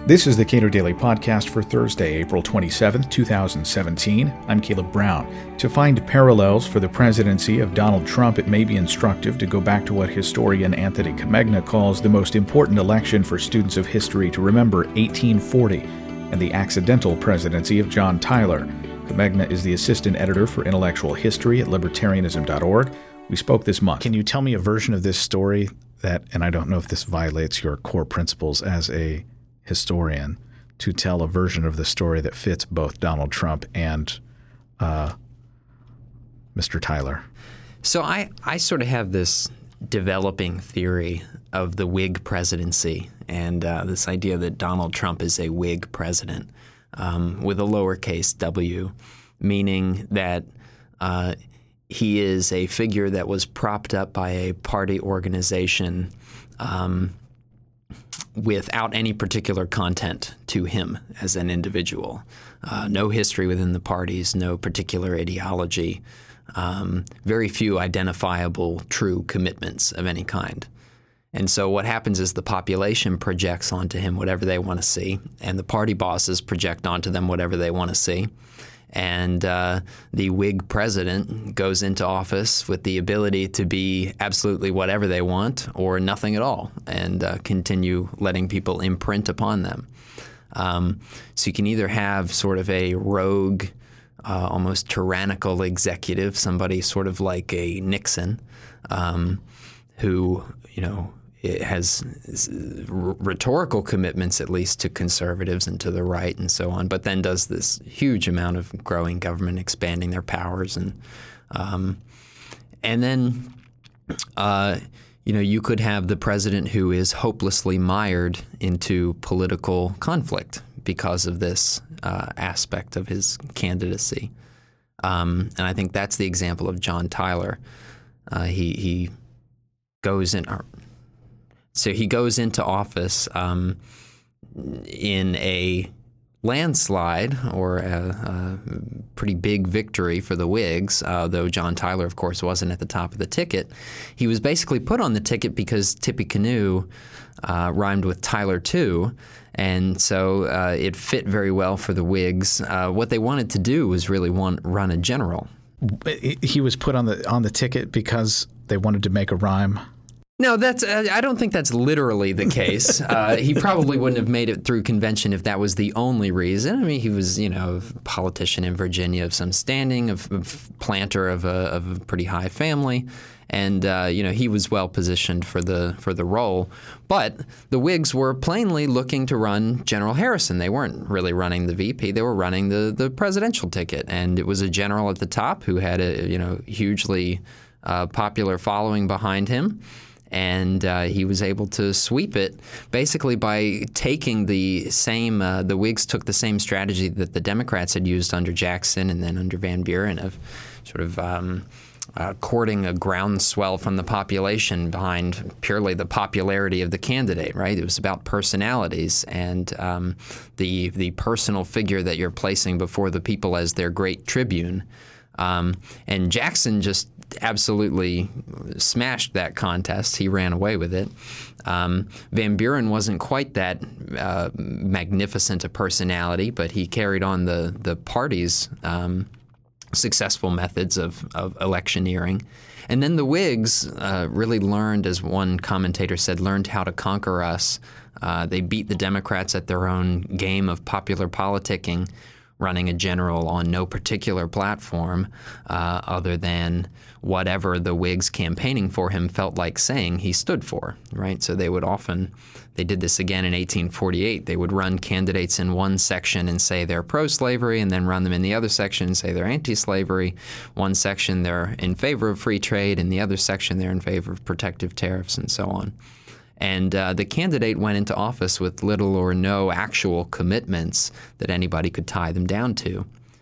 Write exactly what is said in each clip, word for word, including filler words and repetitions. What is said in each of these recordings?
This is the Cato Daily Podcast for Thursday, April twenty-seventh, twenty seventeen. I'm Caleb Brown. To find parallels for the presidency of Donald Trump, it may be instructive to go back to what historian Anthony Comegna calls the most important election for students of history to remember, eighteen forty, and the accidental presidency of John Tyler. Comegna is the assistant editor for intellectual history at libertarianism dot org. We spoke this month. Can you tell me a version of this story that, and I don't know if this violates your core principles as a historian, to tell a version of the story that fits both Donald Trump and uh, Mister Tyler? So I, I sort of have this developing theory of the Whig presidency and uh, this idea that Donald Trump is a Whig president um, with a lowercase w, meaning that uh, he is a figure that was propped up by a party organization um, without any particular content to him as an individual. Uh, no history within the parties, no particular ideology, um, very few identifiable true commitments of any kind. And so what happens is the population projects onto him whatever they want to see, and the party bosses project onto them whatever they want to see. And uh, the Whig president goes into office with the ability to be absolutely whatever they want or nothing at all, and uh, continue letting people imprint upon them. Um, so you can either have sort of a rogue, uh, almost tyrannical executive, somebody sort of like a Nixon, um, who, you know, it has rhetorical commitments, at least to conservatives and to the right and so on, but then does this huge amount of growing government, expanding their powers. And um, and then, uh, you know, you could have the president who is hopelessly mired into political conflict because of this uh, aspect of his candidacy. Um, and I think that's the example of John Tyler. Uh, he, he goes in... Or, So he goes into office um, in a landslide or a, a pretty big victory for the Whigs, uh, though John Tyler, of course, wasn't at the top of the ticket. He was basically put on the ticket because Tippecanoe uh, rhymed with Tyler too, and so uh, it fit very well for the Whigs. Uh, what they wanted to do was really want, run a general. He was put on the on the ticket because they wanted to make a rhyme? No, that's. Uh, I don't think that's literally the case. Uh, he probably wouldn't have made it through convention if that was the only reason. I mean, he was, you know, a politician in Virginia of some standing, a planter of a, of a pretty high family, and uh, you know, he was well positioned for the for the role. But the Whigs were plainly looking to run General Harrison. They weren't really running the V P; they were running the the presidential ticket, and it was a general at the top who had a you know hugely uh, popular following behind him. And uh, he was able to sweep it basically by taking the same uh, – the Whigs took the same strategy that the Democrats had used under Jackson and then under Van Buren of sort of um, uh, courting a groundswell from the population behind purely the popularity of the candidate, right? It was about personalities and um, the the personal figure that you're placing before the people as their great tribune. Um, and Jackson just absolutely smashed that contest. He ran away with it. Um, Van Buren wasn't quite that uh, magnificent a personality, but he carried on the the party's um, successful methods of, of electioneering. And then the Whigs uh, really learned, as one commentator said, learned how to conquer us. Uh, they beat the Democrats at their own game of popular politicking, running a general on no particular platform uh, other than whatever the Whigs campaigning for him felt like saying he stood for, right? So they would often, they did this again in eighteen forty-eight, they would run candidates in one section and say they're pro-slavery and then run them in the other section and say they're anti-slavery. One section they're in favor of free trade, in the other section they're in favor of protective tariffs and so on. And uh, the candidate went into office with little or no actual commitments that anybody could tie them down to.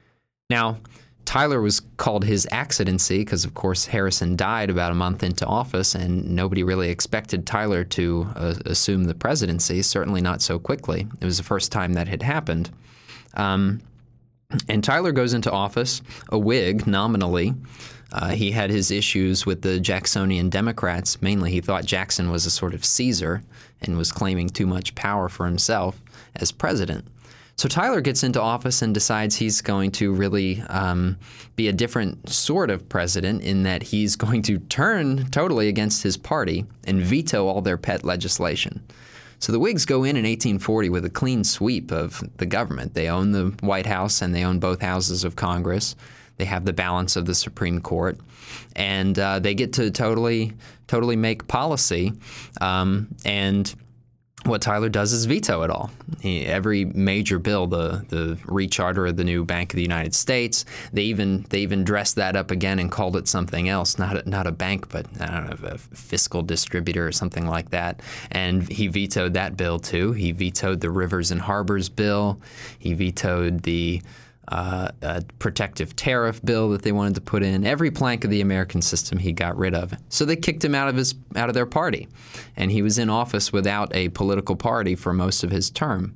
Now, Tyler was called his accidency because, of course, Harrison died about a month into office, and nobody really expected Tyler to uh, assume the presidency, certainly not so quickly. It was the first time that had happened. Um, and Tyler goes into office, a Whig nominally, Uh, he had his issues with the Jacksonian Democrats. Mainly, he thought Jackson was a sort of Caesar and was claiming too much power for himself as president. So Tyler gets into office and decides he's going to really um, be a different sort of president in that he's going to turn totally against his party and veto all their pet legislation. So the Whigs go in in eighteen forty with a clean sweep of the government. They own the White House and they own both houses of Congress. They have the balance of the Supreme Court, and uh, they get to totally, totally make policy. Um, and what Tyler does is veto it all. He, every major bill, the the recharter of the new Bank of the United States, they even they even dressed that up again and called it something else, not a, not a bank, but I don't know, a fiscal distributor or something like that. And he vetoed that bill too. He vetoed the Rivers and Harbors bill. He vetoed the Uh, a protective tariff bill that they wanted to put in. Every plank of the American system he got rid of. So they kicked him out of his out of their party, and he was in office without a political party for most of his term.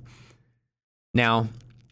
Now,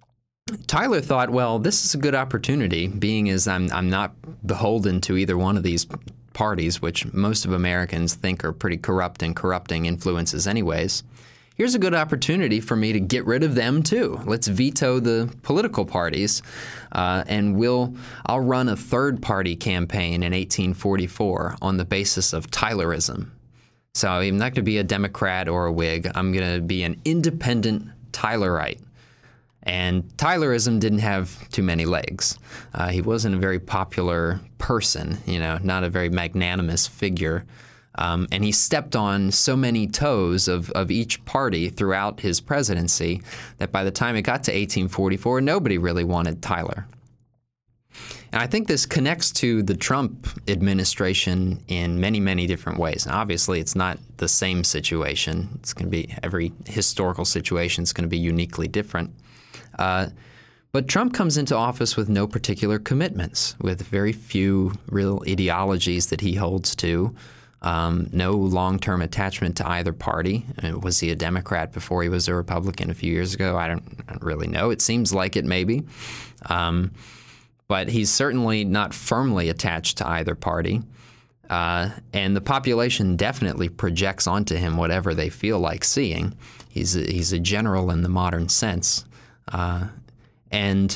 Tyler thought, well, this is a good opportunity, being as I'm I'm not beholden to either one of these parties, which most of Americans think are pretty corrupt and corrupting influences anyways. Here's a good opportunity for me to get rid of them too. Let's veto the political parties, uh, and we'll I'll run a third-party campaign in eighteen forty-four on the basis of Tylerism. So I'm not going to be a Democrat or a Whig. I'm going to be an independent Tylerite. And Tylerism didn't have too many legs. Uh, he wasn't a very popular person, you know, not a very magnanimous figure. Um, and he stepped on so many toes of, of each party throughout his presidency that by the time it got to eighteen forty-four, nobody really wanted Tyler. And I think this connects to the Trump administration in many, many different ways. And obviously, it's not the same situation. It's going to be every historical situation is going to be uniquely different. Uh, But Trump comes into office with no particular commitments, with very few real ideologies that he holds to. Um, no long-term attachment to either party. Uh, was he a Democrat before he was a Republican a few years ago? I don't, I don't really know. It seems like it maybe. Um, but he's certainly not firmly attached to either party. Uh, and the population definitely projects onto him whatever they feel like seeing. He's a, he's a general in the modern sense. Uh, and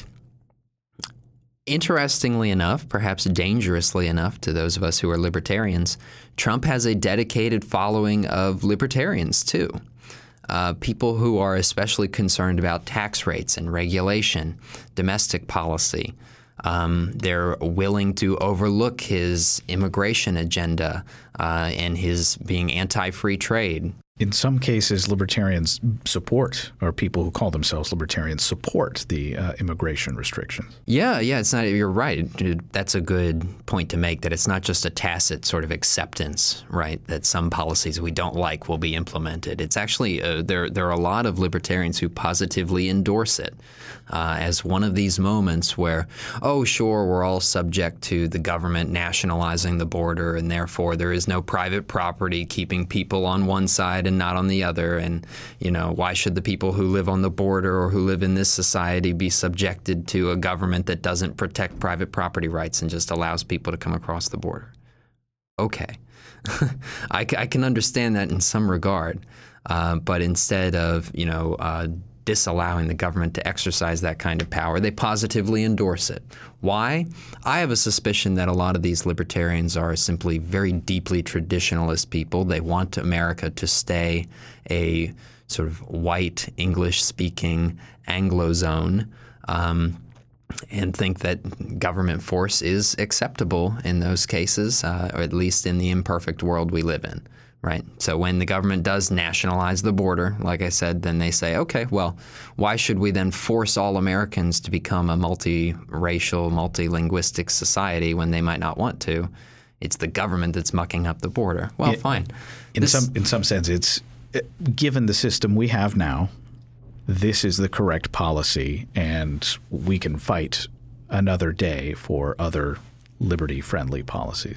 interestingly enough, perhaps dangerously enough to those of us who are libertarians, Trump has a dedicated following of libertarians too. Uh, people who are especially concerned about tax rates and regulation, domestic policy. Um, they're willing to overlook his immigration agenda uh, and his being anti-free trade. In some cases, libertarians support, or people who call themselves libertarians support the uh, immigration restrictions. Yeah, yeah, it's not. You're right. That's a good point to make. That it's not just a tacit sort of acceptance, right? That some policies we don't like will be implemented. It's actually uh, there. There are a lot of libertarians who positively endorse it uh, as one of these moments where, oh, sure, we're all subject to the government nationalizing the border, and therefore there is no private property keeping people on one side and not on the other. And, you know, why should the people who live on the border or who live in this society be subjected to a government that doesn't protect private property rights and just allows people to come across the border? Okay. I, I can understand that in some regard. Uh, but instead of, you know, uh, disallowing the government to exercise that kind of power, they positively endorse it. Why? I have a suspicion that a lot of these libertarians are simply very deeply traditionalist people. They want America to stay a sort of white, English-speaking Anglo zone, um, and think that government force is acceptable in those cases, uh, or at least in the imperfect world we live in. Right. So when the government does nationalize the border, like I said, then they say, okay, well, why should we then force all Americans to become a multiracial, multilinguistic society when they might not want to? It's the government that's mucking up the border. Well, it, fine. In this, some in some sense, it's given the system we have now, this is the correct policy, and we can fight another day for other liberty-friendly policies.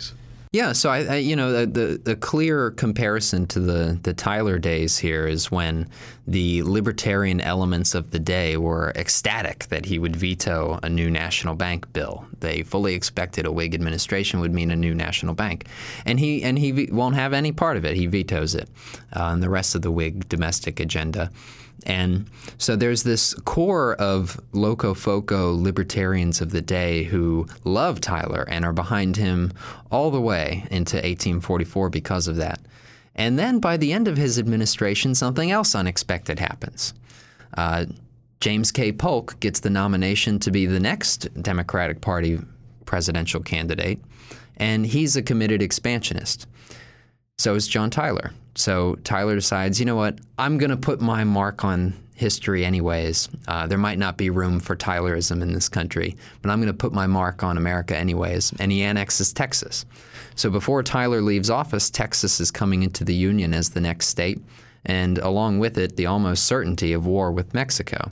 Yeah, so I, I you know, the, the the clear comparison to the the Tyler days here is when the libertarian elements of the day were ecstatic that he would veto a new national bank bill. They fully expected a Whig administration would mean a new national bank, and he and he ve- won't have any part of it. He vetoes it, uh, and the rest of the Whig domestic agenda. And so there's this core of loco-foco libertarians of the day who love Tyler and are behind him all the way into eighteen forty-four because of that. And then by the end of his administration, something else unexpected happens. Uh, James K. Polk gets the nomination to be the next Democratic Party presidential candidate, and he's a committed expansionist. So is John Tyler. So Tyler decides, you know what, I'm going to put my mark on history anyways. Uh, there might not be room for Tylerism in this country, but I'm going to put my mark on America anyways. And he annexes Texas. So before Tyler leaves office, Texas is coming into the Union as the next state, and along with it, the almost certainty of war with Mexico.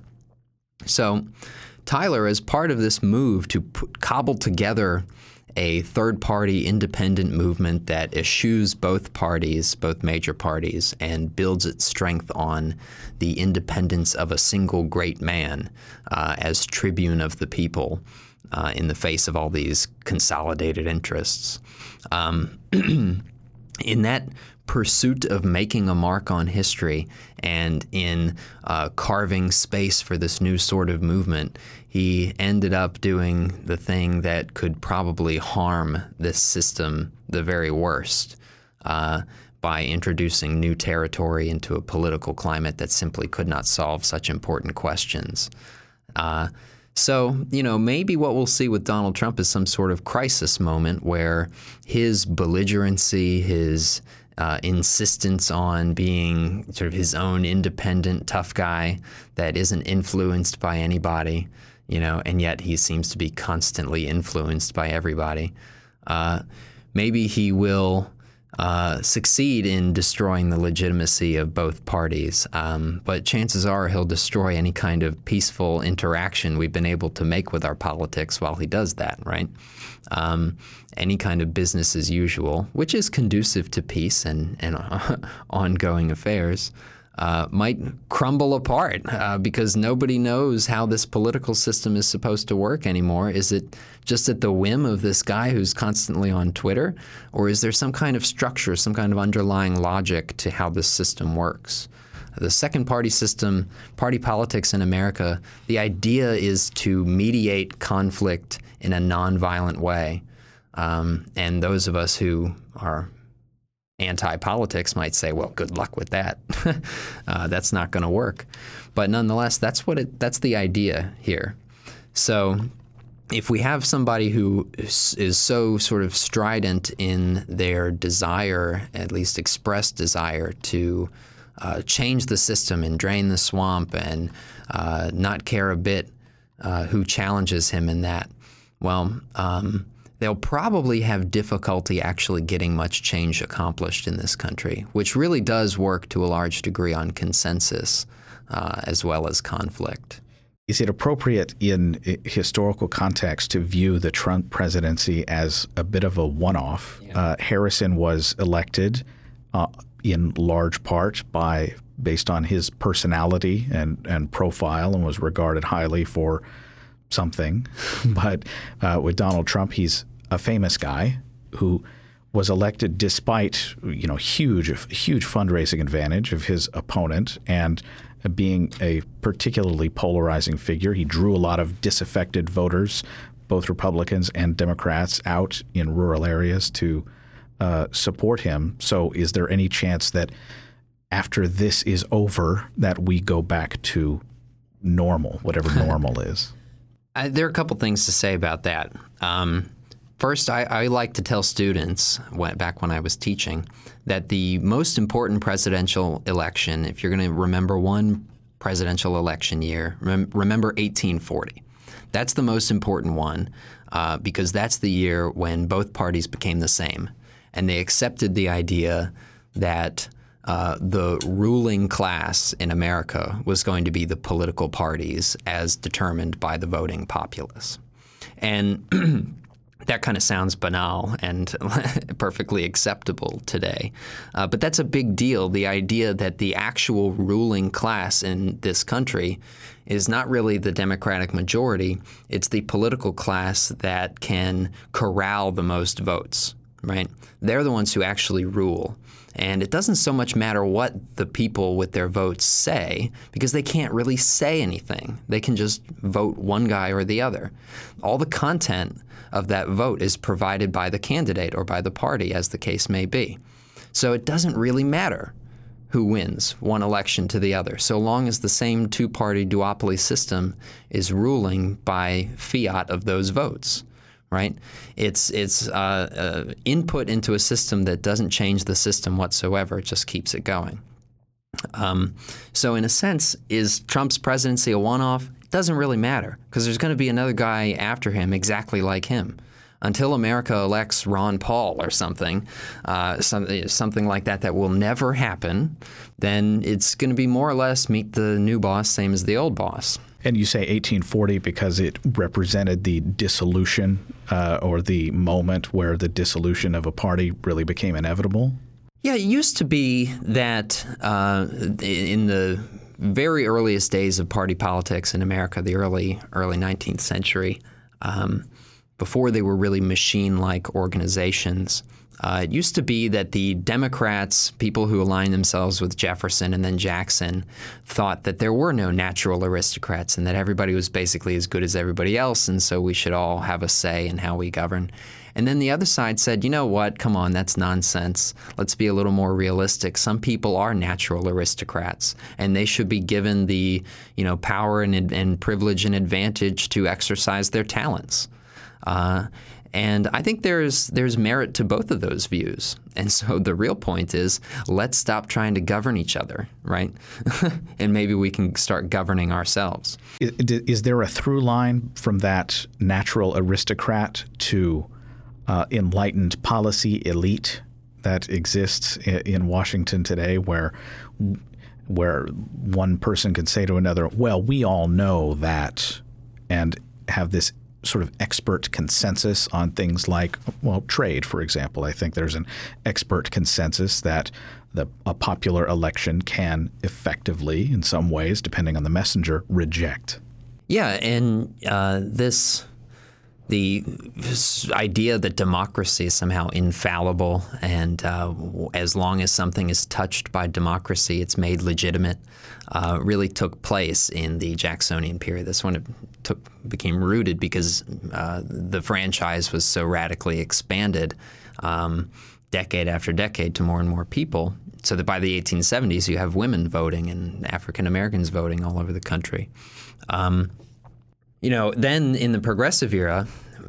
So Tyler, as part of this move to put, cobble together a third-party independent movement that eschews both parties, both major parties, and builds its strength on the independence of a single great man uh, as tribune of the people uh, in the face of all these consolidated interests. Um, in that pursuit of making a mark on history and in uh, carving space for this new sort of movement, he ended up doing the thing that could probably harm this system the very worst uh, by introducing new territory into a political climate that simply could not solve such important questions. Uh, So, you know, maybe what we'll see with Donald Trump is some sort of crisis moment where his belligerency, his uh, insistence on being sort of his own independent, tough guy that isn't influenced by anybody, you know, and yet he seems to be constantly influenced by everybody. Uh, maybe he will Uh, succeed in destroying the legitimacy of both parties. Um, but chances are he'll destroy any kind of peaceful interaction we've been able to make with our politics while he does that, right? Um, any kind of business as usual, which is conducive to peace and, and uh, ongoing affairs, uh, might crumble apart uh, because nobody knows how this political system is supposed to work anymore. Is it just at the whim of this guy who's constantly on Twitter? Or is there some kind of structure, some kind of underlying logic to how this system works? The second party system, party politics in America, the idea is to mediate conflict in a nonviolent way. Um, and those of us who are anti-politics might say, well, good luck with that. uh, that's not going to work. But nonetheless, that's what it, that's the idea here. So if we have somebody who is, is so sort of strident in their desire, at least expressed desire, to uh, change the system and drain the swamp and uh, not care a bit uh, who challenges him in that, well, um, they'll probably have difficulty actually getting much change accomplished in this country, which really does work to a large degree on consensus uh, as well as conflict. Is it appropriate in historical context to view the Trump presidency as a bit of a one-off? Yeah. Uh, Harrison was elected uh, in large part by based on his personality and, and profile and was regarded highly for something. But uh, with Donald Trump, he's a famous guy who was elected despite, you know, huge, huge fundraising advantage of his opponent and being a particularly polarizing figure. He drew a lot of disaffected voters, both Republicans and Democrats, out in rural areas to uh, support him. So is there any chance that after this is over that we go back to normal, whatever normal is? Uh, there are a couple things to say about that. Um, first, I, I like to tell students, when, back when I was teaching, that the most important presidential election, if you're going to remember one presidential election year, rem- remember eighteen forty. That's the most important one uh, because that's the year when both parties became the same. And they accepted the idea that Uh, the ruling class in America was going to be the political parties as determined by the voting populace. And That kind of sounds banal and perfectly acceptable today. Uh, but that's a big deal, the idea that the actual ruling class in this country is not really the Democratic majority. It's the political class that can corral the most votes, right? They're the ones who actually rule. And it doesn't so much matter what the people with their votes say, because they can't really say anything. They can just vote one guy or the other. All the content of that vote is provided by the candidate or by the party, as the case may be. So it doesn't really matter who wins one election to the other, so long as the same two-party duopoly system is ruling by fiat of those votes. Right? It's it's uh, uh, input into a system that doesn't change the system whatsoever. It just keeps it going. Um, so in a sense, is Trump's presidency a one-off? It doesn't really matter, because there's going to be another guy after him exactly like him. Until America elects Ron Paul or something, uh, some, something like that that will never happen, then it's going to be more or less meet the new boss, same as the old boss. And you say eighteen forty because it represented the dissolution uh, or the moment where the dissolution of a party really became inevitable? Yeah, it used to be that uh, in the very earliest days of party politics in America, the early early nineteenth century, um, before they were really machine-like organizations, Uh, it used to be that the Democrats, people who aligned themselves with Jefferson and then Jackson, thought that there were no natural aristocrats and that everybody was basically as good as everybody else, and so we should all have a say in how we govern. And then the other side said, you know what, come on, that's nonsense. Let's be a little more realistic. Some people are natural aristocrats, and they should be given the, you know, power and, and privilege and advantage to exercise their talents. Uh, And I think there's there's merit to both of those views. And so the real point is, let's stop trying to govern each other, right? And maybe we can start governing ourselves. Is, is there a through line from that natural aristocrat to uh, enlightened policy elite that exists in Washington today, where where one person can say to another, well, we all know that, and have this sort of expert consensus on things like, well, trade, for example. I think there's an expert consensus that the, a popular election can effectively, in some ways, depending on the messenger, reject. Yeah, and uh, this the this idea that democracy is somehow infallible, and uh, as long as something is touched by democracy, it's made legitimate, uh, really took place in the Jacksonian period. This one took became rooted because uh, the franchise was so radically expanded um, decade after decade to more and more people, so that by the eighteen seventies you have women voting and African Americans voting all over the country. Um, You know, then in the progressive era,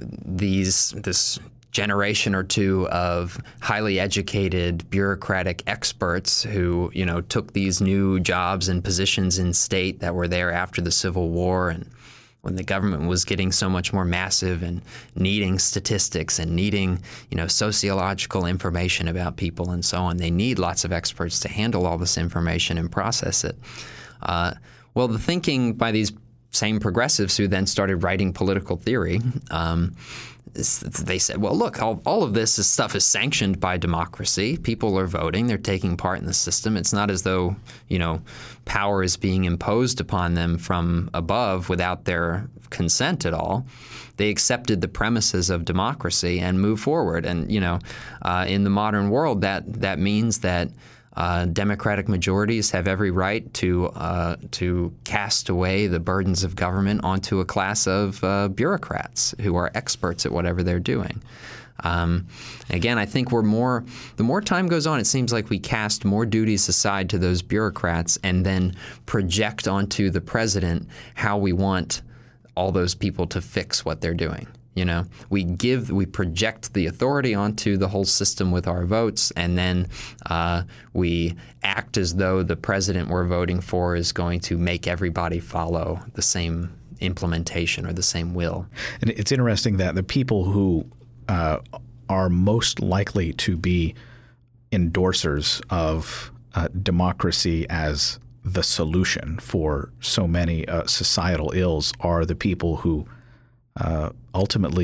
these this generation or two of highly educated bureaucratic experts who, you know, took these new jobs and positions in state that were there after the Civil War, and when the government was getting so much more massive and needing statistics and needing, you know, sociological information about people and so on. They need lots of experts to handle all this information and process it. Uh, well, the thinking by these same progressives who then started writing political theory, um, they said, well, look, all, all of this is stuff is sanctioned by democracy. People are voting. They're taking part in the system. It's not as though, you know, power is being imposed upon them from above without their consent at all. They accepted the premises of democracy and moved forward. And, you know, uh, in the modern world, that that means that Uh, Democratic majorities have every right to uh, to cast away the burdens of government onto a class of uh, bureaucrats who are experts at whatever they're doing. Um, again, I think we're more the more time goes on, it seems like we cast more duties aside to those bureaucrats and then project onto the president how we want all those people to fix what they're doing. You know, we give, we project the authority onto the whole system with our votes, and then uh, we act as though the president we're voting for is going to make everybody follow the same implementation or the same will. And it's interesting that the people who uh, are most likely to be endorsers of uh, democracy as the solution for so many uh, societal ills are the people who Uh, ultimately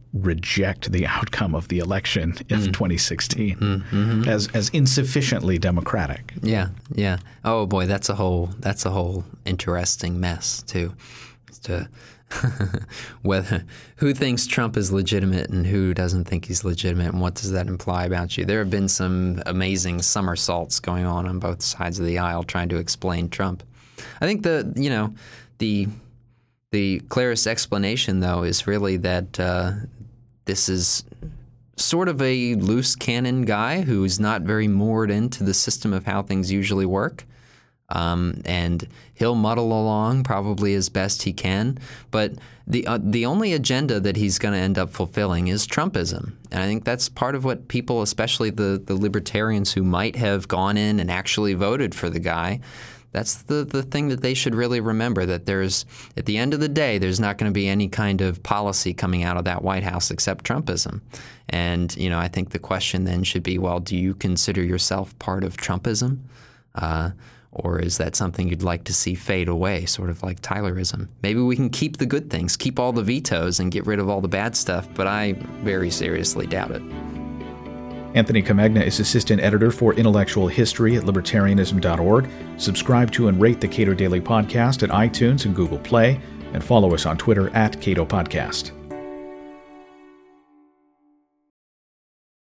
reject the outcome of the election in mm. twenty sixteen mm-hmm. as as insufficiently democratic. Yeah, yeah. Oh boy, that's a whole that's a whole interesting mess too. To whether who thinks Trump is legitimate and who doesn't think he's legitimate, and what does that imply about you? There have been some amazing somersaults going on on both sides of the aisle trying to explain Trump. I think the you know the the clearest explanation though is really that uh, this is sort of a loose cannon guy who's not very moored into the system of how things usually work. Um, and he'll muddle along probably as best he can. But the uh, the only agenda that he's going to end up fulfilling is Trumpism. And I think that's part of what people, especially the, the libertarians who might have gone in and actually voted for the guy, that's the, the thing that they should really remember, that there's, at the end of the day, there's not going to be any kind of policy coming out of that White House except Trumpism. And, you know, I think the question then should be, well, do you consider yourself part of Trumpism? Uh Or is that something you'd like to see fade away, sort of like Tylerism? Maybe we can keep the good things, keep all the vetoes, and get rid of all the bad stuff, but I very seriously doubt it. Anthony Comegna is assistant editor for intellectual history at libertarianism dot org. Subscribe to and rate the Cato Daily Podcast at iTunes and Google Play, and follow us on Twitter at Cato Podcast.